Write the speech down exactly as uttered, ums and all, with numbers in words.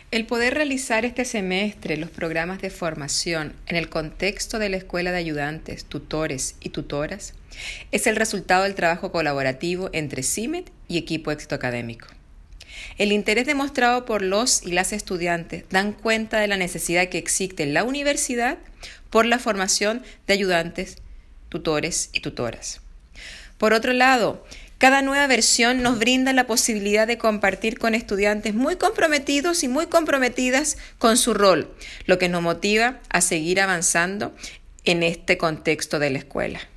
El poder realizar este semestre los programas de formación en el contexto de la Escuela de Ayudantes, Tutores y Tutoras es el resultado del trabajo colaborativo entre CIMED y equipo Éxito Académico. El interés demostrado por los y las estudiantes dan cuenta de la necesidad que existe en la universidad por la formación de ayudantes, tutores y tutoras. Por otro lado, cada nueva versión nos brinda la posibilidad de compartir con estudiantes muy comprometidos y muy comprometidas con su rol, lo que nos motiva a seguir avanzando en este contexto de la escuela.